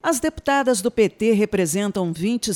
As deputadas do PT representam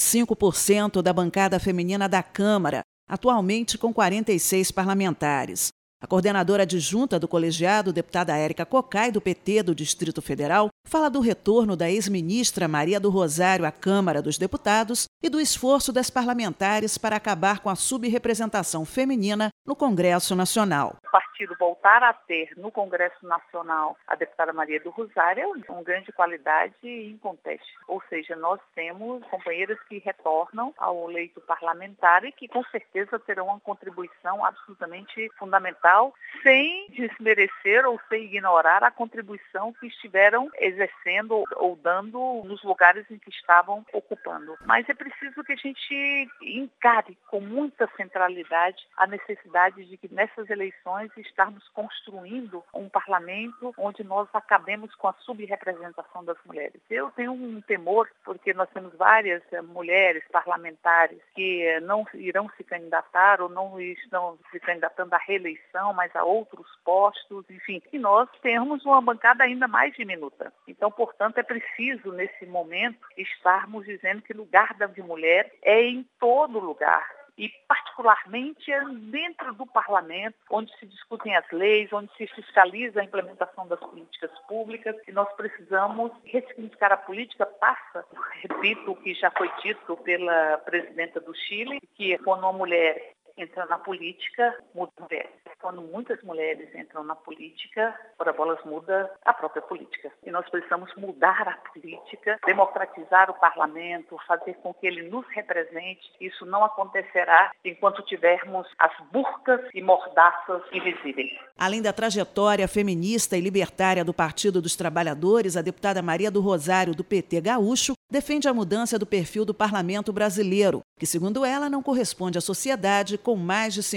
25% da bancada feminina da Câmara, atualmente com 46 parlamentares. A coordenadora adjunta do colegiado, deputada Érica Cocai, do PT do Distrito Federal, fala do retorno da ex-ministra Maria do Rosário à Câmara dos Deputados e do esforço das parlamentares para acabar com a subrepresentação feminina no Congresso Nacional. O partido voltar a ter no Congresso Nacional a deputada Maria do Rosário é uma grande qualidade e inconteste. Ou seja, nós temos companheiras que retornam ao leito parlamentar e que com certeza terão uma contribuição absolutamente fundamental, sem desmerecer ou sem ignorar a contribuição que estiveram exercendo ou dando nos lugares em que estavam ocupando. Mas é preciso que a gente encare com muita centralidade a necessidade de que nessas eleições estarmos construindo um parlamento onde nós acabemos com a subrepresentação das mulheres. Eu tenho um temor, porque nós temos várias mulheres parlamentares que não irão se candidatar ou não estão se candidatando à reeleição, mas a outros postos, enfim, e nós temos uma bancada ainda mais diminuta. Então, portanto, é preciso, nesse momento, estarmos dizendo que lugar da mulher é em todo lugar. E, particularmente, dentro do parlamento, onde se discutem as leis, onde se fiscaliza a implementação das políticas públicas, e nós precisamos ressignificar a política, repito o que já foi dito pela presidenta do Chile, que quando uma mulher entra na política, muda a mulher. Quando muitas mulheres entram na política, ora bolas, muda a própria política. E nós precisamos mudar a política, democratizar o parlamento, fazer com que ele nos represente. Isso não acontecerá enquanto tivermos as burcas e mordaças invisíveis. Além da trajetória feminista e libertária do Partido dos Trabalhadores, a deputada Maria do Rosário, do PT gaúcho, defende a mudança do perfil do parlamento brasileiro, que, segundo ela, não corresponde à sociedade com mais de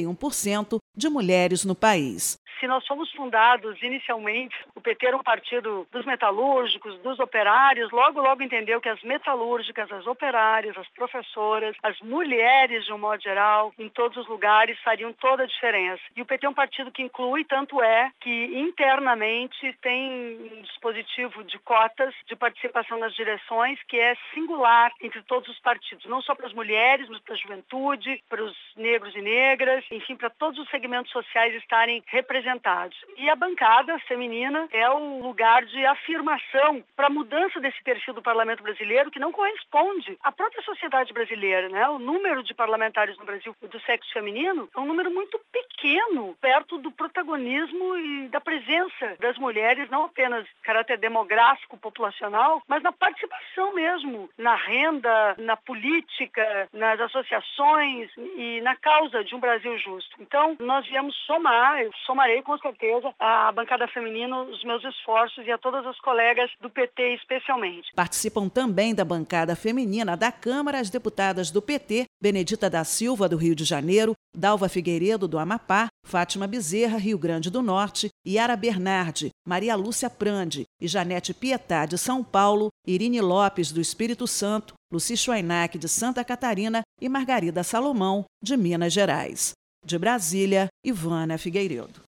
51% de mulheres no país. Se nós fomos fundados inicialmente, o PT era um partido dos metalúrgicos, dos operários, logo entendeu que as metalúrgicas, as operárias, as professoras, as mulheres de um modo geral, em todos os lugares, fariam toda a diferença. E o PT é um partido que inclui, tanto é que internamente tem um dispositivo de cotas de participação nas direções que é singular entre todos os partidos, não só para as mulheres, mas para a juventude, para os negros e negras, enfim, para todos os segmentos sociais estarem representados. E a bancada feminina é um lugar de afirmação para a mudança desse perfil do parlamento brasileiro que não corresponde à própria sociedade brasileira, né? O número de parlamentares no Brasil do sexo feminino é um número muito pequeno, perto do protagonismo e da presença das mulheres, não apenas em caráter demográfico, populacional, mas na participação mesmo, na renda, na política, nas associações e na causa de um Brasil justo. Então, nós viemos somar, eu somarei com certeza a bancada feminina, os meus esforços e a todas as colegas do PT especialmente. Participam também da bancada feminina da Câmara as deputadas do PT, Benedita da Silva, do Rio de Janeiro, Dalva Figueiredo, do Amapá, Fátima Bezerra, Rio Grande do Norte, Yara Bernardi, Maria Lúcia Prandi e Janete Pietá, de São Paulo, Irine Lopes, do Espírito Santo, Luci Schweinack, de Santa Catarina e Margarida Salomão, de Minas Gerais. De Brasília, Ivana Figueiredo.